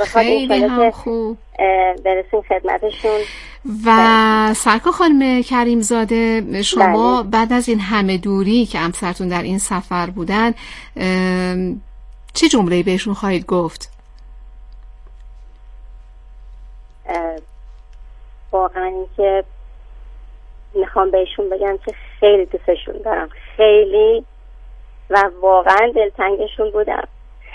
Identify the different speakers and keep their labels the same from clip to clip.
Speaker 1: بخواد
Speaker 2: خیلی هم خوب
Speaker 1: برسیم خدمتشون.
Speaker 2: و سرکار خانم کریمزاده، شما بعد از این همه دوری که همسرتون در این سفر بودن چه جمله‌ای بهشون خواهید گفت؟
Speaker 1: واقعا این که میخوام بهشون بگم که خیلی دوستشون دارم، خیلی، و واقعا دلتنگشون بودم.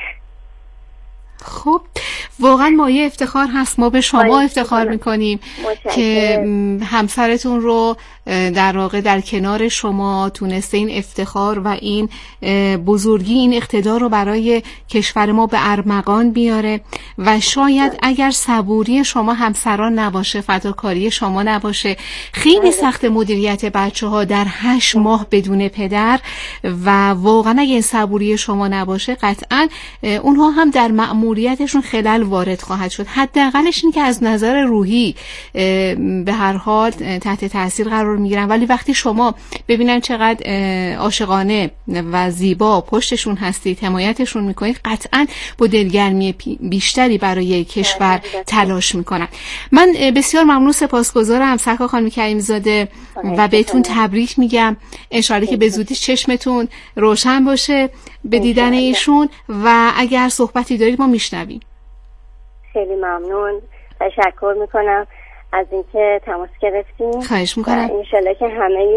Speaker 2: خب واقعا مایه افتخار هست، ما به شما افتخار میکنیم که همسرتون رو در واقع در کنار شما تونسته این افتخار و این بزرگی، این اقتدار رو برای کشور ما به ارمغان بیاره. و شاید اگر صبوری شما همسران نباشه، فداکاری شما نباشه، خیلی سخت مدیریت بچه ها در 8 ماه بدون پدر، و واقعا اگه این صبوری شما نباشه قطعا اونها هم در مأموریتشون خلل وارد خواهد شد. حداقلش این که از نظر روحی به هر حال تحت تاثیر قرار میگیرن، ولی وقتی شما ببینن چقدر عاشقانه و زیبا پشتشون هستید، حمایتشون میکنید، قطعا با دلگرمی بیشتری برای کشور تلاش میکنن. من بسیار ممنون، سپاسگزارم سرکار خانم کریمزاده و بهتون تبریک میگم. انشالله که به زودی چشمتون روشن باشه به دیدن ایشون، و اگر صحبتی دارید ما میشنویم.
Speaker 1: خیلی ممنون، تشکر میکنم از اینکه تماس گرفتیم.
Speaker 2: خواهش میکنم.
Speaker 1: انشالله که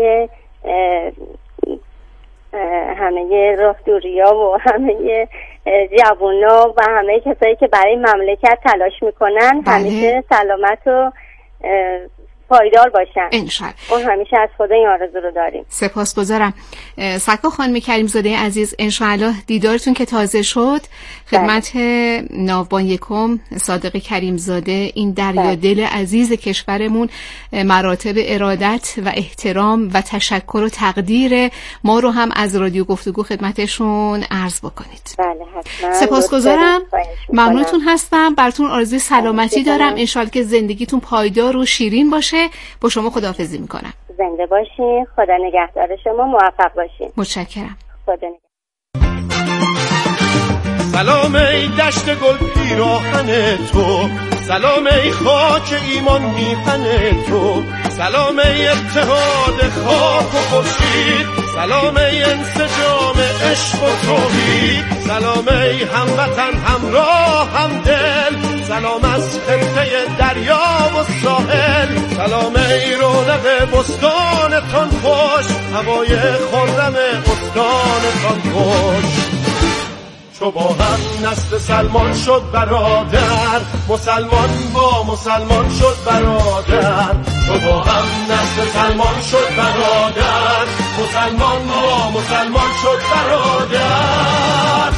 Speaker 1: همه راه دوریا و همه جوونا و همه کسایی که برای مملکت تلاش میکنن همیشه سلامت و پایدار باشن
Speaker 2: انشالله.
Speaker 1: اون همیشه از خدا این آرزو رو داریم.
Speaker 2: سپاسگزارم سرکار خانم کریمزاده عزیز. انشالله دیدارتون که تازه شد خدمت ناوبان یکم صادق کریمزاده، این دریا دل عزیز کشورمون، مراتب ارادت و احترام و تشکر و تقدیر ما رو هم از رادیو گفتگو خدمتشون عرض بکنید.
Speaker 1: بله حتما.
Speaker 2: سپاسگزارم، ممنونتون هستم، براتون آرزوی سلامتی دارم. انشالله که زندگیتون پایدار و شیرین باشه. با شما خداحافظی میکنم.
Speaker 1: زنده باشین، خدا نگهدار شما، موفق باشین.
Speaker 2: متشکرم.
Speaker 1: خدا نگهدار.
Speaker 3: سلام ای دشت گل پیراهن تو، سلام ای خاک ایمان میهن تو، سلام ای اتحاد خاک و خورشید، سلام ای انسجام عشق و توحید، سلام ای هموطن همراه همدل، سلام از خطه دریا و ساحل، سلام ای رونق بستانتان خوش، هوای خرم استانتان خوش. چو با هم نسل سلمان شد برادر، مسلمان با مسلمان شد برادر، چو با هم نسل سلمان شد برادر، مسلمان با مسلمان شد برادر.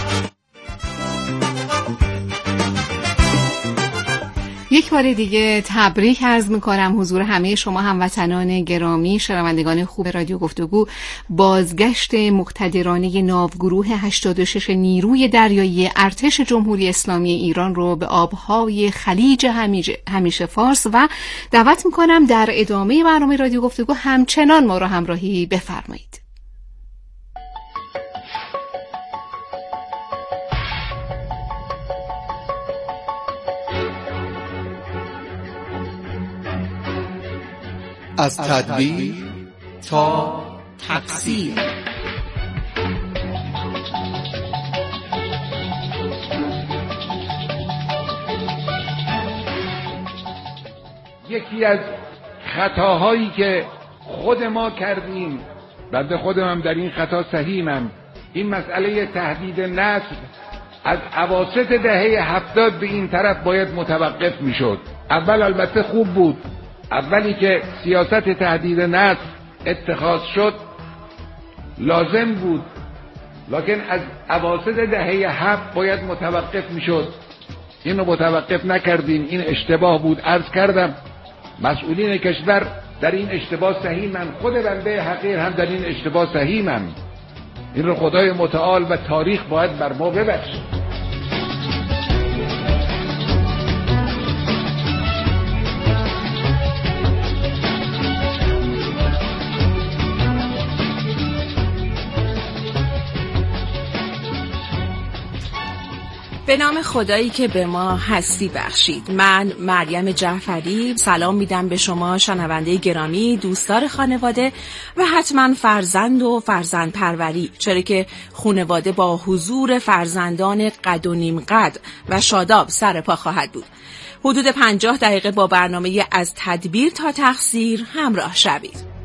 Speaker 2: یک بار دیگه تبریک عرض میکنم حضور همه شما هموطنان گرامی، شنوندگان خوب رادیو گفتگو. بازگشت مقتدرانه ناوگروه 86 نیروی دریایی ارتش جمهوری اسلامی ایران رو به آبهای خلیج همیشه فارس و دعوت میکنم در ادامه برنامه رادیو گفتگو همچنان ما رو همراهی بفرمایید.
Speaker 4: از تدبیر تا تفسیر.
Speaker 5: یکی از خطاهایی که خود ما کردیم، بنده خودم هم در این خطا سهیمم، این مسئله تهدید نسل از اواسط دهه 70 به این طرف باید متوقف میشد. اول البته خوب بود، اولی که سیاست تهدید نسل اتخاذ شد لازم بود، لکن از اواسط دهه 7 باید متوقف میشد. این رو متوقف نکردیم، این اشتباه بود. عرض کردم مسئولین کشور در این اشتباه سهیمن، خود بنده حقیر هم در این اشتباه سهیمم. این رو خدای متعال و تاریخ باید بر ما ببخشه.
Speaker 6: به نام خدایی که به ما هستی بخشید. من مریم جعفری سلام میدم به شما شنونده گرامی، دوستدار خانواده و حتما فرزند و فرزند پروری، چرا که خانواده با حضور فرزندان قد و نیم قد و شاداب سر پا خواهد بود. حدود 50 دقیقه با برنامه از تدبیر تا تقصیر همراه شوید.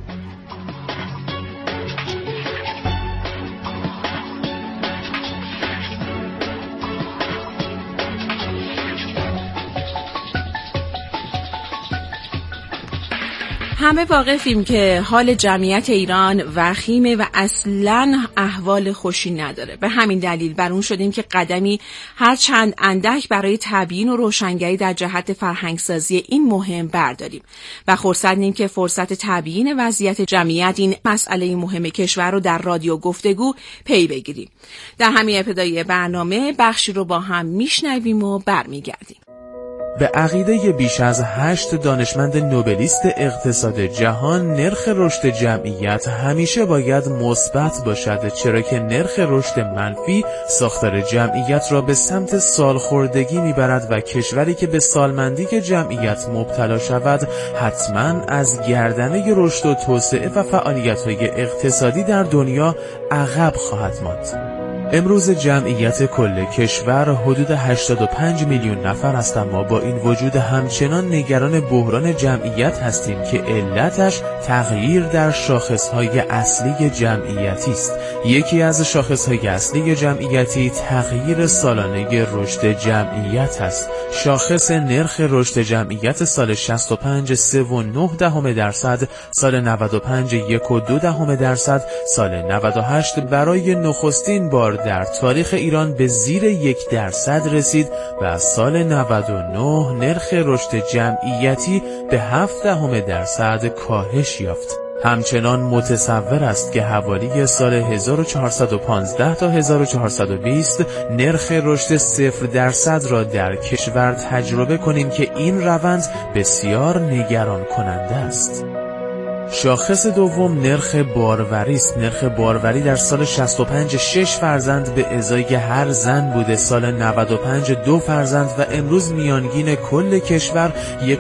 Speaker 6: همه واقفیم که حال جمعیت ایران وخیمه و اصلاً احوال خوشی نداره. به همین دلیل بر اون شدیم که قدمی هر چند اندک برای تبیین و روشنگری در جهت فرهنگسازی این مهم برداریم و خرسندیم که فرصت تبیین وضعیت جمعیت این مسئله مهم کشور رو در رادیو گفتگو پی بگیریم. در همین ابتدای برنامه بخشی رو با هم میشنویم و برمیگردیم.
Speaker 7: به عقیده بیش از 8 دانشمند نوبلیست اقتصاد جهان، نرخ رشد جمعیت همیشه باید مثبت باشد، چرا که نرخ رشد منفی ساختار جمعیت را به سمت سالخوردگی میبرد و کشوری که به سالمندی جمعیت مبتلا شود حتما از گردنه رشد و توسعه و فعالیت‌های اقتصادی در دنیا عقب خواهد ماند. امروز جمعیت کل کشور حدود 85 میلیون نفر است، اما با این وجود همچنان نگران بحران جمعیت هستیم که علتش تغییر در شاخصهای اصلی جمعیتی است. یکی از شاخصهای اصلی جمعیتی تغییر سالانه رشد جمعیت است. شاخص نرخ رشد جمعیت سال 65 3.9%، سال 95 1.2%، سال 98 برای نخستین بار در تاریخ ایران به زیر 1% رسید و از سال 99 نرخ رشد جمعیتی به 0.7% کاهش یافت. همچنان متصور است که حوالی سال 1415 تا 1420 نرخ رشد 0% را در کشور تجربه کنیم که این روند بسیار نگران کننده است. شاخص دوم نرخ باروری است. نرخ باروری در سال 65 6 فرزند به ازای هر زن بوده، سال 95 2 فرزند و امروز میانگین کل کشور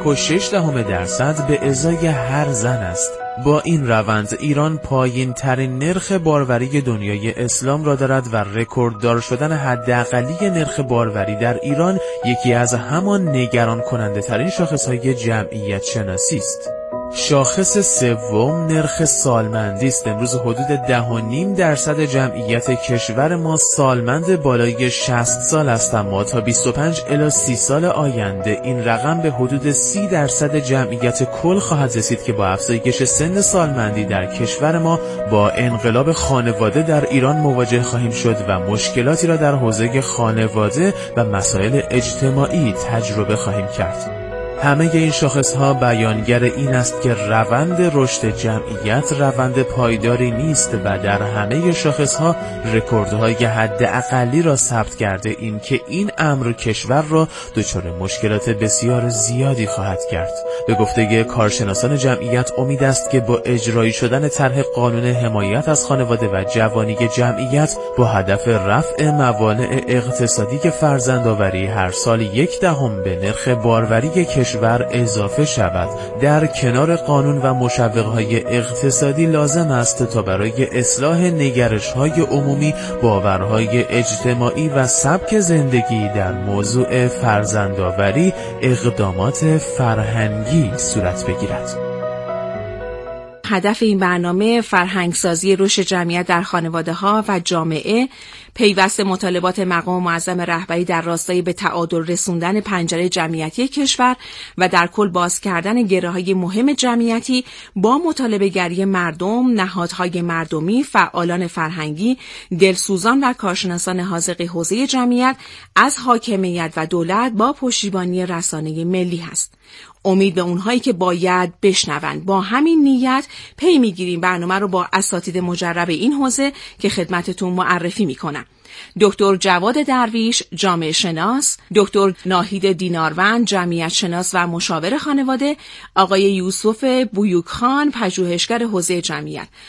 Speaker 7: 1.6% به ازای هر زن است. با این روند ایران پایین ترین نرخ باروری دنیای اسلام را دارد و رکورددار شدن حداقلی نرخ باروری در ایران یکی از همان نگران کننده ترین شاخصهای جمعیت شناسی است. شاخص سوم نرخ سالمندی است. امروز حدود 10.5% جمعیت کشور ما سالمند بالای 60 سال است، اما تا 25 الی 30 سال آینده این رقم به حدود 30% جمعیت کل خواهد رسید که با افزایش سن سالمندی در کشور ما با انقلاب خانواده در ایران مواجه خواهیم شد و مشکلاتی را در حوزه خانواده و مسائل اجتماعی تجربه خواهیم کرد. همه این شاخصها بیانگر این است که روند رشد جمعیت روند پایداری نیست و در همه شاخصها رکوردهای حد اقلی را ثبت کرده، این که این امر کشور را دچار مشکلات بسیار زیادی خواهد کرد. به گفته کارشناسان جمعیت امید است که با اجرایی شدن طرح قانون حمایت از خانواده و جوانی جمعیت با هدف رفع موانع اقتصادی که فرزندآوری هر سال 0.1 به نرخ باروری کشور اضافه شود. در کنار قانون و مشوقهای اقتصادی لازم است تا برای اصلاح نگرش‌های عمومی، باورهای اجتماعی و سبک زندگی در موضوع فرزندآوری اقدامات فرهنگی صورت بگیرد.
Speaker 6: هدف این برنامه فرهنگسازی رشد جمعیت در خانواده‌ها و جامعه، پیوست مطالبات مقام معظم رهبری در راستای به تعادل رسوندن پنجره جمعیتی کشور و در کل باز کردن گره‌های مهم جمعیتی با مطالبه‌گری مردم، نهادهای مردمی، فعالان فرهنگی، دلسوزان و کارشناسان حاذق حوزه جمعیت از حاکمیت و دولت با پشتیبانی رسانه ملی است. امید به اونهایی که باید بشنوند. با همین نیت پی میگیریم برنامه رو با اساتید مجرب این حوزه که خدمتتون معرفی میکنم. دکتر جواد درویش، جامعه شناس، دکتر ناهید دیناروند، جمعیت شناس و مشاور خانواده، آقای یوسف بویوکخان، پژوهشگر حوزه جمعیت.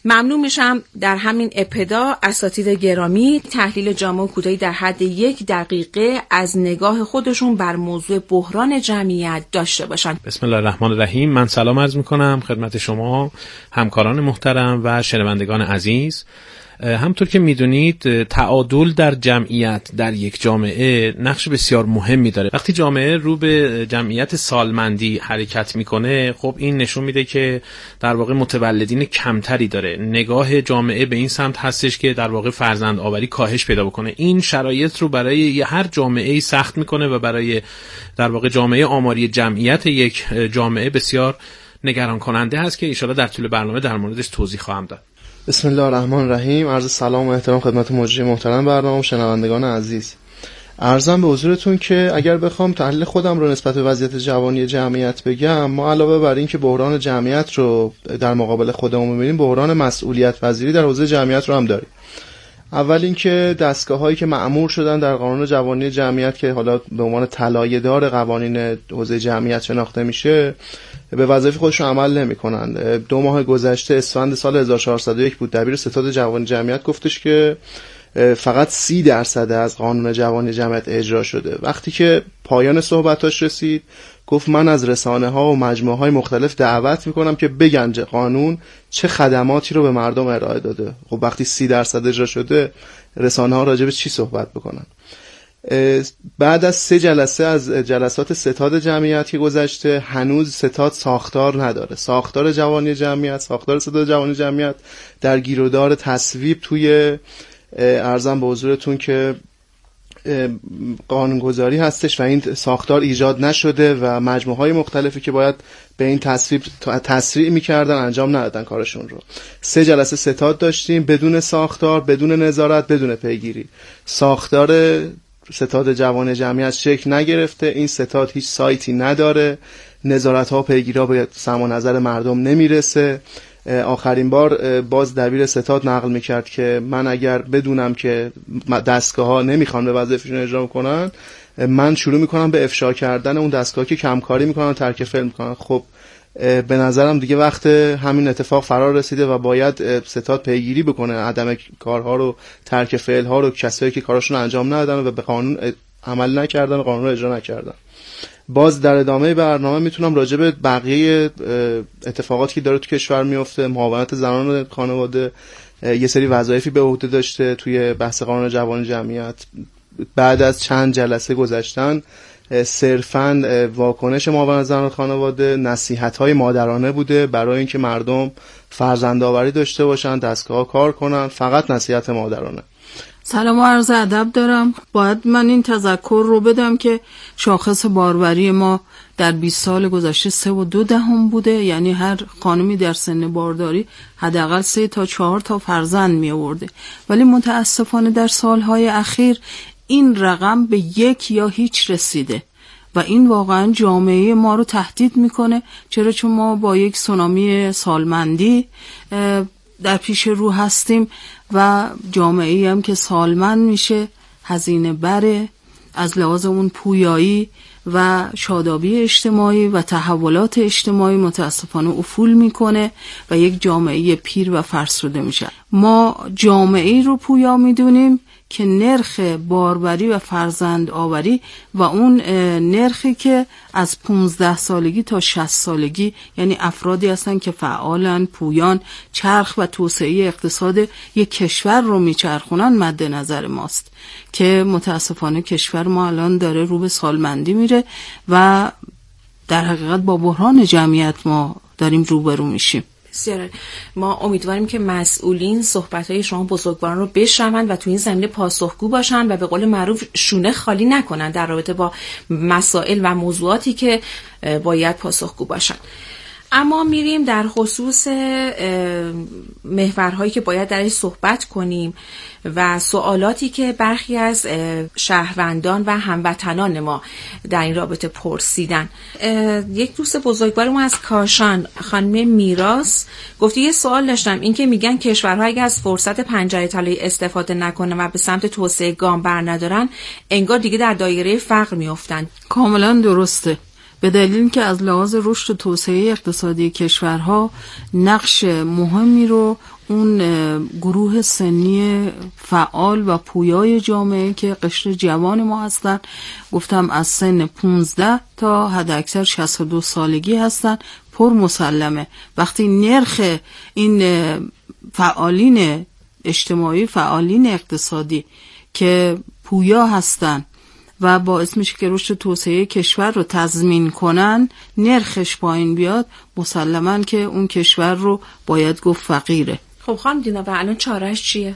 Speaker 6: ممنون میشم در همین ابتدا اساتید گرامی تحلیل جامع و کوتاهی در حد 1 دقیقه از نگاه خودشون بر موضوع بحران جمعیت داشته باشن.
Speaker 8: بسم الله الرحمن الرحیم. من سلام عرض میکنم خدمت شما همکاران محترم و شنوندگان عزیز. همطور که میدونید تعادل در جمعیت در یک جامعه نقش بسیار مهمی داره. وقتی جامعه رو به جمعیت سالمندی حرکت میکنه، خب این نشون میده که در واقع متولدین کمتری داره. نگاه جامعه به این سمت هستش که در واقع فرزند آوری کاهش پیدا بکنه. این شرایط رو برای هر جامعه‌ای سخت میکنه و برای در واقع جامعه آماری جمعیت یک جامعه بسیار نگران کننده هست که ان شاءالله در طول برنامه در موردش توضیح خواهم داد.
Speaker 9: بسم الله الرحمن الرحیم. عرض سلام و احترام خدمت مجری محترم برنامه و شنوندگان عزیز. عرضم به حضورتون که اگر بخوام تحلیل خودم رو نسبت به وضعیت جوانی جمعیت بگم، ما علاوه بر این که بحران جمعیت رو در مقابل خودمون می‌بینیم، بحران مسئولیت پذیری در حوزه جمعیت رو هم داریم. اول اینکه دستگاه‌هایی که مأمور شدن در قانون جوانی جمعیت که حالا به عنوان طلایه‌دار قوانین حوزه جمعیت شناخته میشه، به وظایف خودشون عمل نمی‌کنن. 2 ماه گذشته اسفند سال 1401 بود، دبیر ستاد جوانی جمعیت گفتش که فقط 30% از قانون جوانی جمعیت اجرا شده. وقتی که پایان صحبتاش رسید، گفت من از رسانه‌ها و مجموعه‌های مختلف دعوت می‌کنم که بگن قانون چه خدماتی رو به مردم ارائه داده. خب وقتی 30% اجرا شده، رسانه‌ها راجع به چی صحبت بکنن؟ بعد از 3 جلسه از جلسات ستاد جمعیت که گذشته، هنوز ستاد ساختار نداره. ساختار جوانی جمعیت، ساختار ستاد جوانی جمعیت در گیرودار تصویب توی ارزم به حضورتون که قانونگذاری هستش و این ساختار ایجاد نشده و مجموعه‌های مختلفی که باید به این تصویب تسریع می‌کردن انجام ندادن کارشون رو. 3 جلسه ستاد داشتیم بدون ساختار، بدون نظارت، بدون پیگیری. ساختار ستاد جوان جمعیت شکل نگرفته. این ستاد هیچ سایتی نداره، نظارت‌ها و پیگیری‌ها به سمع و نظر مردم نمیرسه. آخرین بار باز دبیر ستاد نقل میکرد که من اگر بدونم که دستگاه‌ها نمیخوان به وظایفشون اجرا کنن، من شروع میکنم به افشا کردن اون دستگاه‌ها که کمکاری میکنن و ترک فعل میکنن. خب به نظرم دیگه وقت همین اتفاق فرار رسیده و باید ستاد پیگیری بکنه عدم کارها رو، ترک فعل‌ها رو، کسایی که کاراشون انجام ندادن و به قانون عمل نکردن و قانون رو اجرا نکردن. باز در ادامه برنامه میتونم راجع به بقیه اتفاقاتی که داره تو کشور میفته، معاونت زنان خانواده یه سری وظایفی به عهده داشته توی بحث قانون جوانی جمعیت. بعد از چند جلسه گذشتن صرفاً واکنش معاونت زنان خانواده نصیحت‌های مادرانه بوده برای اینکه مردم فرزندآوری داشته باشن، دستگاه‌ها کار کنن، فقط نصیحت مادرانه.
Speaker 10: سلام و عرض ادب دارم. باید من این تذکر رو بدم که شاخص باروری ما در 20 سال گذشته 3.2 بوده، یعنی هر خانمی در سن بارداری حداقل 3 تا 4 تا فرزند می آورده، ولی متاسفانه در سالهای اخیر این رقم به 1 یا هیچ رسیده و این واقعا جامعه ما رو تهدید میکنه. چرا؟ چون ما با یک سونامی سالمندی در پیش رو هستیم و جامعه‌ای هم که سالمند میشه هزینه بره، از لحاظ اون پویایی و شادابی اجتماعی و تحولات اجتماعی متاسفانه افول میکنه و یک جامعه پیر و فرسوده میشه. ما جامعه‌ای رو پویا میدونیم که نرخ باروری و فرزند آوری و اون نرخی که از 15 سالگی تا 60 سالگی، یعنی افرادی هستن که فعالن، پویان، چرخ و توسعه اقتصاد یک کشور رو میچرخونن، مد نظر ماست که متاسفانه کشور ما الان داره رو به سالمندی میره و در حقیقت با بحران جمعیت ما داریم روبرو میشیم.
Speaker 6: بسیار ما امیدواریم که مسئولین صحبت‌های شما بزرگواران رو بشنوند و تو این زمینه پاسخگو باشن و به قول معروف شونه خالی نکنن در رابطه با مسائل و موضوعاتی که باید پاسخگو باشن. اما میریم در خصوص محورهایی که باید درش صحبت کنیم و سوالاتی که برخی از شهروندان و هموطنان ما در این رابطه پرسیدن. یک دوست بزرگوار ما از کاشان، خانم میراث، گفت یه سوال داشتم، این که میگن کشورها اگه از فرصت پنجره طلایی استفاده نکنن و به سمت توسعه گام بر ندارن، انگار دیگه در دایره فقر میافتن.
Speaker 10: کاملا درسته، به دلیل که از لحاظ رشد و توسعه اقتصادی کشورها نقش مهمی رو اون گروه سنی فعال و پویای جامعه که قشر جوان ما هستن، گفتم از سن 15 تا حداکثر 62 سالگی هستن، پر مسلمه. وقتی نرخ این فعالین اجتماعی، فعالین اقتصادی که پویا هستن و باعث میشه که رشد توسعه کشور رو تضمین کنن، نرخش پایین بیاد، مسلماً که اون کشور رو باید گفت فقیره.
Speaker 6: خب خانم دینا، و الان چارهش چیه؟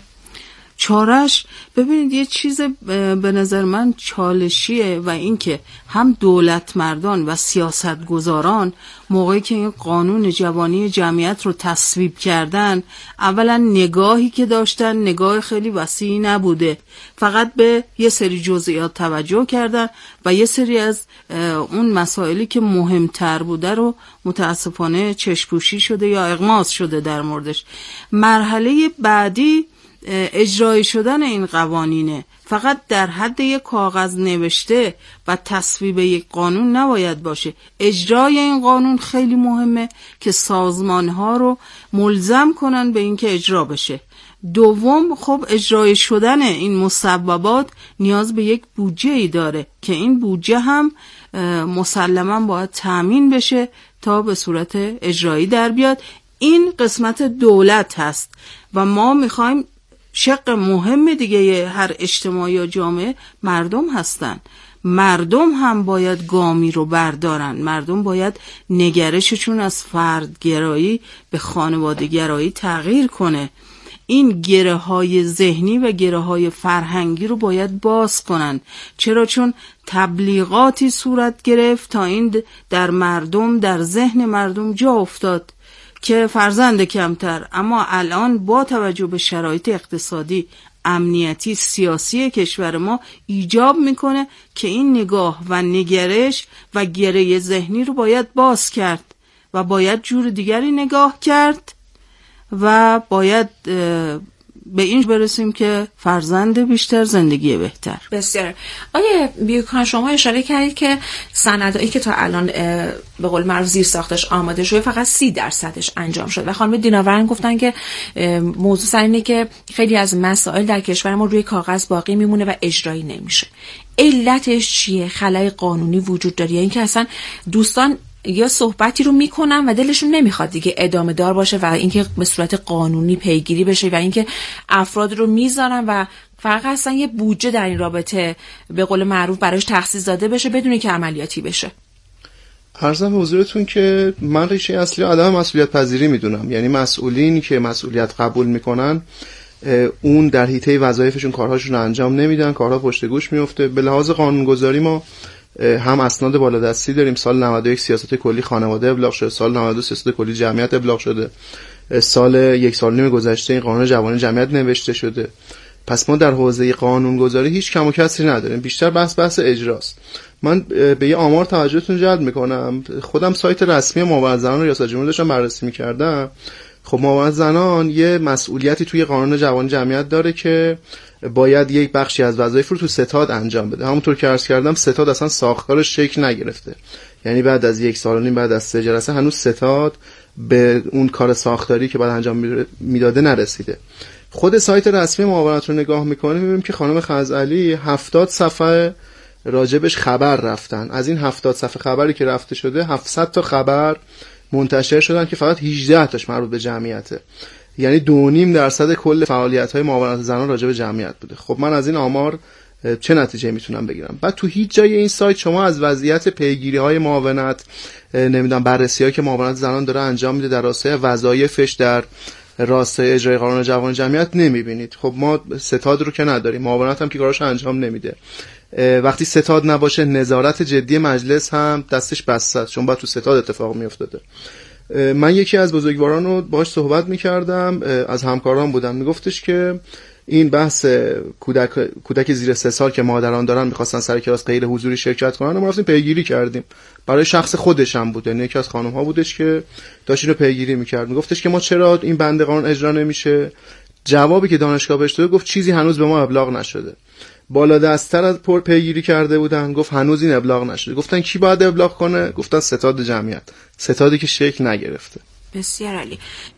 Speaker 10: چارهش ببینید یه چیز به نظر من چالشیه و این که هم دولت مردان و سیاست گذاران موقعی که این قانون جوانی جمعیت رو تصویب کردن، اولا نگاهی که داشتن نگاه خیلی وسیعی نبوده، فقط به یه سری جزئیات توجه کردن و یه سری از اون مسائلی که مهمتر بوده رو متاسفانه چشم‌پوشی شده یا اغماس شده در موردش. مرحله بعدی اجرای شدن این قوانینه. فقط در حد یک کاغذ نوشته و تصویب یک قانون نباید باشه. اجرای این قانون خیلی مهمه که سازمان‌ها رو ملزم کنن به اینکه اجرا بشه. دوم، خب اجرای شدن این مصوبات نیاز به یک بودجه‌ای داره که این بودجه هم مسلماً باید تامین بشه تا به صورت اجرایی در بیاد. این قسمت دولت هست و ما میخوایم شق مهم دیگه هر اجتماعی یا جامعه مردم هستن. مردم هم باید گامی رو بردارن. مردم باید نگرششون از فردگرایی به خانواده‌گرایی تغییر کنه. این گره های ذهنی و گره های فرهنگی رو باید باز کنن. چرا؟ چون تبلیغاتی صورت گرفت تا این در مردم، در ذهن مردم جا افتاد که فرزند کمتر، اما الان با توجه به شرایط اقتصادی، امنیتی، سیاسی کشور ما ایجاب میکنه که این نگاه و نگرش و گره ذهنی رو باید باز کرد و باید جور دیگری نگاه کرد و باید به این برسیم که فرزند بیشتر، زندگی بهتر.
Speaker 6: بسیار. آیه بیوکان، شما اشاره کردید که سندایی که تا الان به قول معروف زیر ساختش آماده شده فقط 30% انجام شد و خانم دیناورن گفتن که موضوع سر اینه که خیلی از مسائل در کشور ما روی کاغذ باقی میمونه و اجرایی نمیشه. علتش چیه؟ خلای قانونی وجود داره یا اینکه اصلا دوستان یا صحبتی رو میکنن و دلشون نمیخواد دیگه ادامه دار باشه و اینکه به صورت قانونی پیگیری بشه و اینکه افراد رو میذارن و فقط اصلا یه بودجه در این رابطه به قول معروف براش تخصیص داده بشه بدون که عملیاتی بشه؟
Speaker 9: عرضم به حضورتون که من ریشه اصلی عدم مسئولیت پذیری میدونم. یعنی مسئولین که مسئولیت قبول میکنن اون در حیطه وظایفشون کارهاشون رو انجام نمیدن، کارها پشت گوش میفته. به لحاظ قانونگذاری ما هم اسناد بالادستی داریم. سال 91 سیاست کلی خانواده ابلاغ شده، سال 92 سیاست کلی جمعیت ابلاغ شده، سال 1.5 سال گذشته این قانون جوانی جمعیت نوشته شده. پس ما در حوزه قانونگذاری هیچ کم و کسری نداریم، بیشتر بحث اجراست. من به یه آمار توجهتون جلب میکنم. خودم سایت رسمی معاونت زنان ریاست جمهوری داشتم بررسی میکردم. خب معاونت زنان یه مسئولیتی توی قانون جوانی جمعیت داره که باید یک بخشی از وظایف رو تو ستاد انجام بده. همونطور که عرض کردم ستاد اصلا ساختارش شکل نگرفته، یعنی بعد از 1.5 سال بعد از 3 جلسه هنوز ستاد به اون کار ساختاری که باید انجام میداده نرسیده. خود سایت رسمی معاونت رو نگاه میکنیم میبینیم که خانم خزعلی 70 صفحه راجبش خبر رفتن. از این 70 صفحه خبری که رفته شده 700 تا خبر منتشر شدن که فقط 18 تاش مربوط به جمعیته، یعنی 2.5% کل فعالیت‌های معاونت زنان راجع به جمعیت بوده. خب من از این آمار چه نتیجه میتونم بگیرم؟ بعد تو هیچ جای این سایت شما از وضعیت پیگیری‌های معاونت، نمیدونم بررسی‌هایی که معاونت زنان داره انجام میده در راستای وظایفش در راستای اجرای قانون جوانی جمعیت نمیبینید. خب ما ستاد رو که نداریم، معاونت هم که کاراشو انجام نمیده. وقتی ستاد نباشه نظارت جدی مجلس هم دستش بسته است، چون باید تو ستاد اتفاق میافتاده. من یکی از بزرگواران رو باهاش صحبت میکردم، از همکاران بودم، میگفتش که این بحث کودک زیر 3 سال که مادران دارن میخواستن سر کلاس غیر حضوری شرکت کنن، ما رفتیم پیگیری کردیم. برای شخص خودش هم بود، یعنی یکی از خانم ها بودش که داشت اینو پیگیری میکرد. میگفتش که ما چرا این بند قانون اجرا نمیشه؟ جوابی که دانشگاه بهش داد گفت چیزی هنوز به ما ابلاغ نشده. بالا دست‌تر از پیگیری کرده بودن، گفت هنوز این ابلاغ نشده. گفتن کی باید ابلاغ کنه؟ گفتن ستاد جمعیت، ستادی که شکل نگرفته.
Speaker 6: بسیار عالی.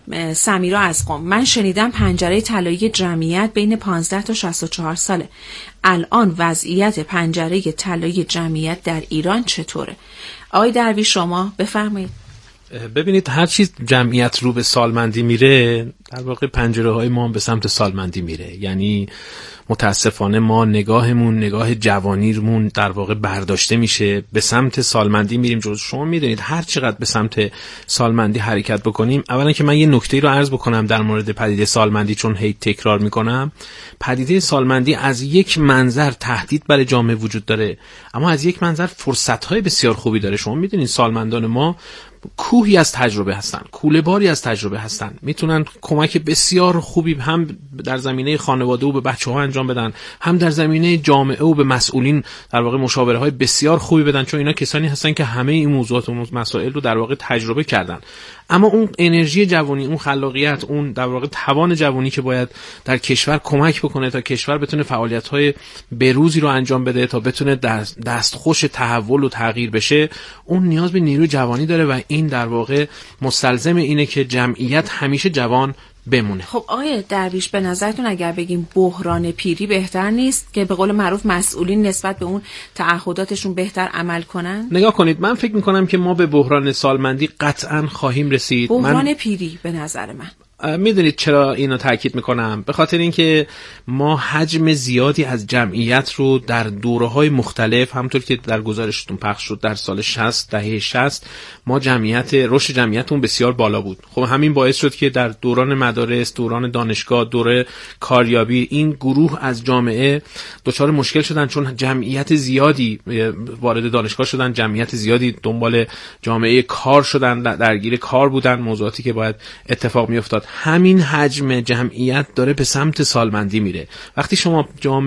Speaker 6: سمیرا از قم: من شنیدم پنجره طلایی جمعیت بین 15 تا 64 ساله. الان وضعیت پنجره طلایی جمعیت در ایران چطوره؟ آقای درویش شما بفرمایید.
Speaker 8: ببینید هر چیز جمعیت رو به سالمندی میره، در واقع پنجره های ما به سمت سالمندی میره. یعنی متاسفانه ما نگاه جوانیمون در واقع برداشته میشه، به سمت سالمندی میریم. شما میدونید هر چقدر به سمت سالمندی حرکت بکنیم، اولا که من یه نکته رو عرض بکنم در مورد پدیده سالمندی، چون هی تکرار میکنم. پدیده سالمندی از یک منظر تهدید برای جامعه وجود داره، اما از یک منظر فرصت‌های بسیار خوبی داره. شما میدونید سالمندان ما کوهی از تجربه هستن، کوله باری از تجربه هستن، میتونن کمک بسیار خوبی هم در زمینه خانواده و به بچه‌ها انجام بدن، هم در زمینه جامعه و به مسئولین در واقع مشاوره‌های بسیار خوبی بدن، چون اینا کسانی هستن که همه این موضوعات و مسائل رو در واقع تجربه کردن. اما اون انرژی جوانی، اون خلاقیت، اون در واقع توان جوانی که باید در کشور کمک بکنه تا کشور بتونه فعالیت‌های بروزی رو انجام بده، تا بتونه دستخوش تحول و تغییر بشه، اون نیاز به نیروی جوانی داره و این در واقع مستلزم اینه که جمعیت همیشه جوان بمونه.
Speaker 6: خب آقای درویش، به نظرتون اگر بگیم بحران پیری بهتر نیست که به قول معروف مسئولین نسبت به اون تعهداتشون بهتر عمل کنن؟
Speaker 8: نگاه کنید، من فکر میکنم که ما به بحران سالمندی قطعا خواهیم رسید.
Speaker 6: بحران پیری به نظر من،
Speaker 8: میدونید چرا اینو تاکید میکنم؟ به خاطر اینکه ما حجم زیادی از جمعیت رو در دوره‌های مختلف، همونطور که در گزارشتون پخش شد، در سال 60 دهه 60 ما رشد جمعیتمون بسیار بالا بود. خب همین باعث شد که در دوران مدارس، دوران دانشگاه، دوره کاریابی، این گروه از جامعه دچار مشکل شدن، چون جمعیت زیادی وارد دانشگاه شدن، جمعیت زیادی دنبال جامعه کار شدن، درگیر کار بودن، موضوعاتی که باید اتفاق میافتاد. همین حجم جمعیت داره به سمت سالمندی میره. وقتی شما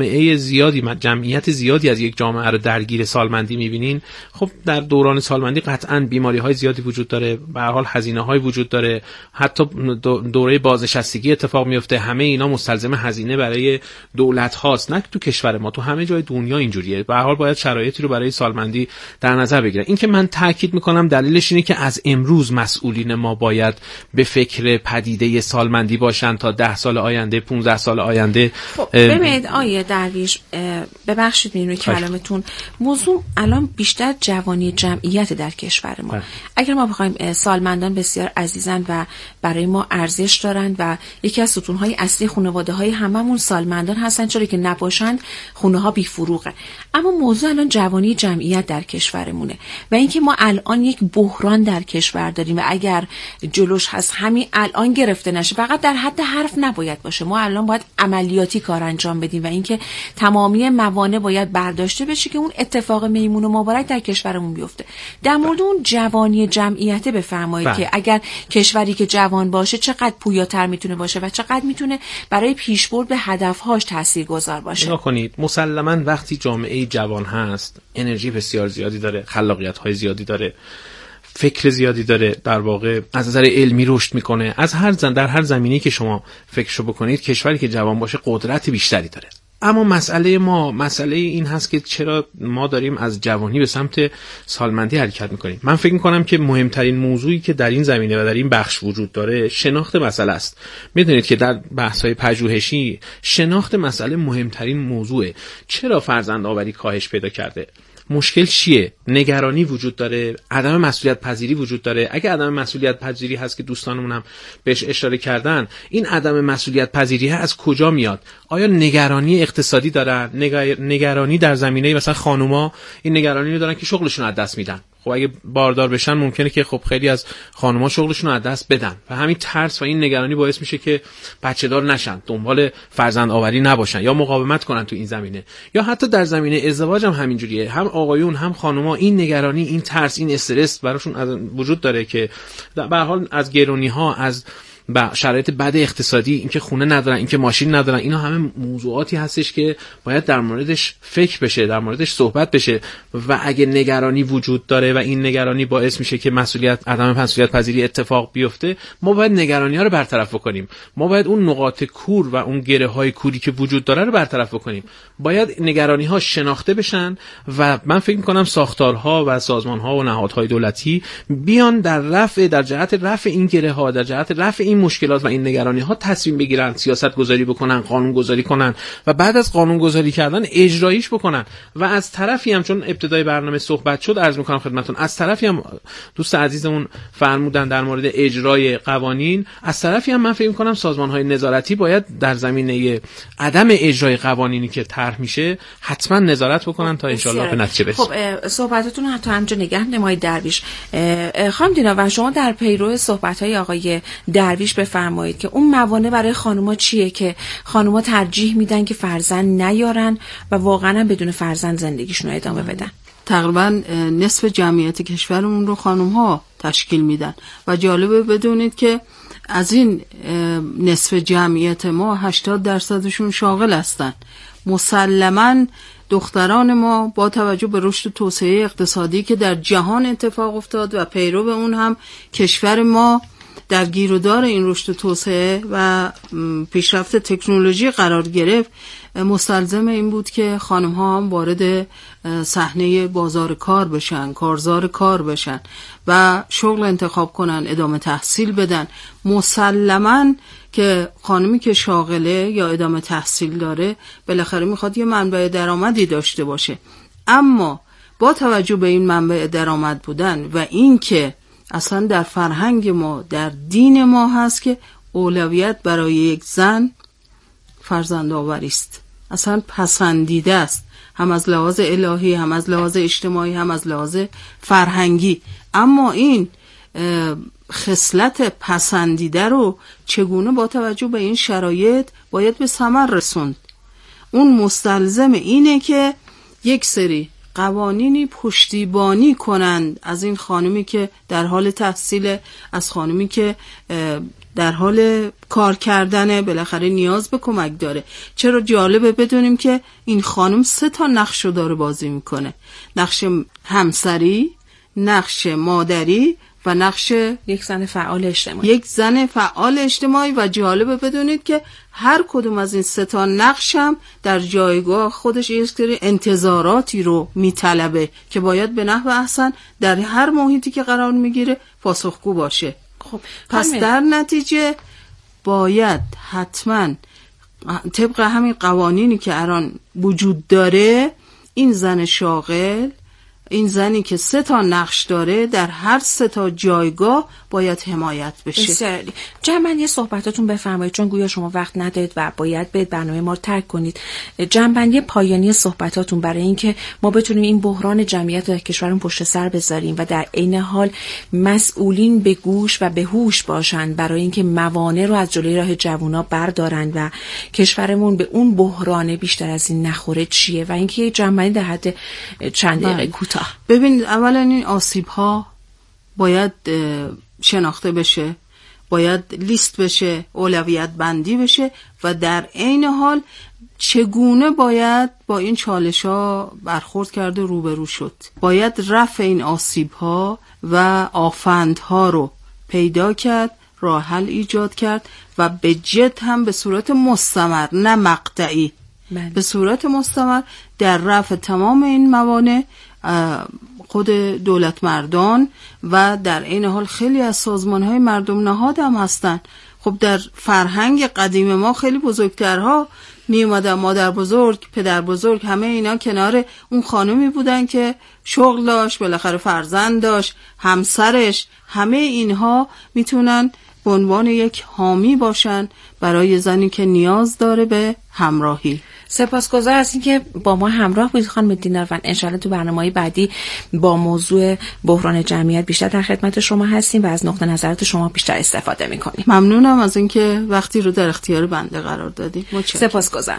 Speaker 8: جمعیت زیادی از یک جامعه رو درگیر سالمندی میبینین، خب در دوران سالمندی قطعاً بیماری‌های زیادی وجود داره، به هر حال هزینه‌های وجود داره، حتی دوره بازنشستگی اتفاق میفته. همه اینا مستلزم هزینه برای دولت هاست، نه تو کشور ما، تو همه جای دنیا اینجوریه. به هر حال باید شرایطی رو برای سالمندی در نظر بگیرن. این که من تاکید میکنم دلیلش اینه که از امروز مسئولین ما باید به فکر پدیده سالمندی باشن تا 10 سال آینده، 15 سال آینده.
Speaker 6: ببینید آیه درویش، ببخشید میونی کلامتون، موضوع الان بیشتر جوانی جمعیت در کشور ما. اگر ما بخوایم، سالمندان بسیار عزیزن و برای ما ارزش دارن و یکی از ستونهای اصلی خانواده‌های هممون سالمندان هستن، چرا که نباشن خونه ها بی فروغه. اما موضوع الان جوانی جمعیت در کشورمونه و اینکه ما الان یک بحران در کشور داریم و اگر جلوش هست همین الان گرفته نشه، فقط در حد حرف نباید باشه. ما الان باید عملیاتی کار انجام بدیم و اینکه تمامی موانع باید برداشته بشه که اون اتفاق میمون و مبارک در کشورمون بیفته. در مورد اون جوانی جمعیت بفرمایید که اگر کشوری که جوان باشه چقدر پویاتر میتونه باشه و چقدر میتونه برای پیشبرد به هدفهاش تاثیرگذار باشه.
Speaker 8: نگاه کنید، مسلماً وقتی جامعه جوان هست، انرژی بسیار زیادی داره، خلاقیت‌های زیادی داره، فکر زیادی داره، در واقع از نظر علمی رشد میکنه. در هر زمینه‌ای که شما فکرشو بکنید، کشوری که جوان باشه قدرت بیشتری داره. اما مسئله این هست که چرا ما داریم از جوانی به سمت سالمندی حرکت میکنیم. من فکر میکنم که مهمترین موضوعی که در این زمینه و در این بخش وجود داره شناخت مسئله است. میدونید که در بحث‌های پژوهشی شناخت مسئله مهمترین موضوعه. چرا فرزند آوری کاهش پیدا کرده؟ مشکل چیه؟ نگرانی وجود داره، عدم مسئولیت پذیری وجود داره. اگه عدم مسئولیت پذیری هست که دوستانمون هم بهش اشاره کردن، این عدم مسئولیت پذیری از کجا میاد؟ آیا نگرانی اقتصادی دارن؟ نگرانی در زمینه مثلا خانوما این نگرانی رو دارن که شغلشون از دست میدن. خب اگه باردار بشن ممکنه که خب خیلی از خانوما شغلشون رو از دست بدن و همین ترس و این نگرانی باعث میشه که بچه دار نشن، دنبال فرزند آوری نباشن یا مقاومت کنن تو این زمینه. یا حتی در زمینه ازدواج هم همینجوریه، هم آقایون هم خانوما این نگرانی، این ترس، این استرس براشون وجود داره که به هر حال از گرونی ها، از و شرایط بد اقتصادی، اینکه خونه ندارن، اینکه ماشین ندارن، اینا همه موضوعاتی هستش که باید در موردش فکر بشه، در موردش صحبت بشه. و اگه نگرانی وجود داره و این نگرانی باعث میشه که عدم مسئولیت پذیری اتفاق بیفته، ما باید نگرانی ها رو برطرف کنیم. ما باید اون نقاط کور و اون گره های کوری که وجود داره رو برطرف کنیم. باید نگرانی ها شناخته بشن و من فکر می‌کنم ساختارها و سازمان‌ها و نهادهای دولتی بیان در جهت رفع این گره‌ها، در جهت رفع این مشکلات و این نگرانی‌ها تصمیم بگیرن، سیاست گذاری بکنن، قانون گذاری کنن و بعد از قانون گذاری کردن اجراییش بکنن. و از طرفی هم چون ابتدای برنامه صحبت شد، عرض می‌کنم خدمتتون، از طرفی هم دوست عزیزمون فرمودن در مورد اجرای قوانین، از طرفی هم من فکر می‌کنم سازمان‌های نظارتی باید در زمینه عدم اجرای قوانینی که طرح میشه حتما نظارت بکنن تا ان شاءالله به نتیجه برسیم.
Speaker 6: خب صحبتتون رو حتی همینجا نگه نمایید درویش. خانم دینا و شما در پیرو صحبت‌های آقای درویش بفرمایید که اون موانع برای خانوما چیه که خانوما ترجیح میدن که فرزند نیارن و واقعا بدون فرزند زندگیشون رو ادامه بدن.
Speaker 10: تقریبا نصف جمعیت کشورمون رو خانم‌ها تشکیل میدن و جالبه بدونید که از این نصف جمعیت ما 80% شاغل هستن. مسلماً دختران ما با توجه به رشد و توسعه اقتصادی که در جهان اتفاق افتاد و پیرو به اون هم کشور ما در گیرودار این رشد و توسعه و پیشرفت تکنولوژی قرار گرفت، مستلزم این بود که خانم ها هم وارد صحنه بازار کار بشن، کارزار کار بشن و شغل انتخاب کنن، ادامه تحصیل بدن. مسلماً که خانمی که شاغله یا ادامه تحصیل داره بالاخره میخواد یه منبع درآمدی داشته باشه. اما با توجه به این منبع درآمد بودن و این که اصلا در فرهنگ ما، در دین ما هست که اولویت برای یک زن فرزند آوری است، اصلا پسندیده است، هم از لحاظ الهی، هم از لحاظ اجتماعی، هم از لحاظ فرهنگی. اما این خصلت پسندیده رو چگونه با توجه به این شرایط باید به ثمر رسوند؟ اون مستلزم اینه که یک سری قوانینی پشتیبانی کنند از این خانمی که در حال تحصیل، از خانمی که در حال کار کردنه، بالاخره نیاز به کمک داره. چرا جالبه بدونیم که این خانم 3 نقش رو داره بازی میکنه: نقش همسری، نقش مادری و نقش
Speaker 6: یک زن
Speaker 10: فعال اجتماعی. و جالبه بدونید که هر کدوم از این 3 نقش هم در جایگاه خودش یک سری انتظاراتی رو میطلبه که باید به نحو احسن در هر محیطی که قرار میگیره پاسخگو باشه.
Speaker 6: خب
Speaker 10: پس در نتیجه باید حتما طبق همین قوانینی که الان وجود داره، این زن شاغل، این زنی که 3 نقش داره، در هر 3 جایگاه باید حمایت بشه.
Speaker 6: بسیار جنبندی صحبتاتون بفرمایید، چون گویا شما وقت ندارید و باید به برنامه ما ترک کنید. جنبندی پایانی صحبتاتون برای اینکه ما بتونیم این بحران جمعیت در کشورمون پشت سر بذاریم و در عین حال مسئولین به گوش و به هوش باشن برای اینکه موانع رو از جلوی راه جوونا بردارن و کشورمون به اون بحران بیشتر از این نخوره چیه و اینکه جنبندی در حد چند دقیقه کوتاه.
Speaker 10: ببینید، اولا این آسیب‌ها باید شناخته بشه، باید لیست بشه، اولویت بندی بشه و در عین حال چگونه باید با این چالش‌ها برخورد کرده روبرو شد. باید رفع این آسیب‌ها و آفندها رو پیدا کرد، راه حل ایجاد کرد و به جد هم به صورت مستمر، نه مقطعی، به صورت مستمر در رفع تمام این موانع خود دولت مردان و در این حال خیلی از سازمان‌های مردم نهاد هم هستن. خب در فرهنگ قدیم ما خیلی بزرگترها می اومدن، مادر بزرگ، پدر بزرگ، همه اینا کنار اون خانمی بودن که شغل داشت، بالاخره فرزند داشت، همسرش، همه اینها میتونن به عنوان یک حامی باشن برای زنی که نیاز داره به همراهی.
Speaker 6: سپاسگزار از اینکه با ما همراه بودید خانم دینار و انشالله تو برنامه‌های بعدی با موضوع بحران جمعیت بیشتر در خدمت شما هستیم و از نقطه نظرات شما بیشتر استفاده می‌کنیم.
Speaker 10: ممنونم از اینکه وقتی رو در اختیار بنده قرار دادید.
Speaker 6: سپاسگزارم.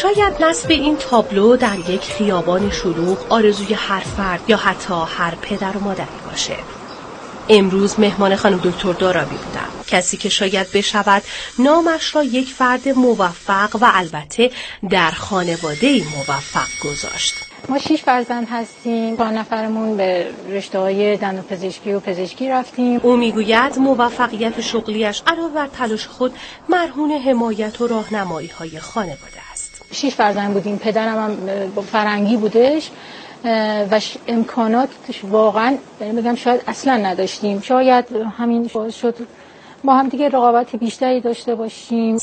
Speaker 11: شاید نصب این تابلو در یک خیابان شلوغ آرزوی هر فرد یا حتی هر پدر و مادری باشه. امروز مهمان خانم دکتر دارابی بودم، کسی که شاید بشود نامش را یک فرد موفق و البته در خانواده‌ای موفق گذاشت.
Speaker 12: ما 6 فرزند هستیم. 4 نفرمون به رشته‌های دندانپزشکی و پزشکی رفتیم.
Speaker 11: او میگوید موفقیت شغلیش علاوه بر تلاش خود مرهون حمایت و راهنمایی‌های خانواده است.
Speaker 12: 6 فرزند بودیم. پدرم هم فرنگی بودش و امکاناتش واقعا بگم شاید اصلا نداشتیم. شاید همین شد ما هم دیگه رقابت بیشتری داشته باشیم.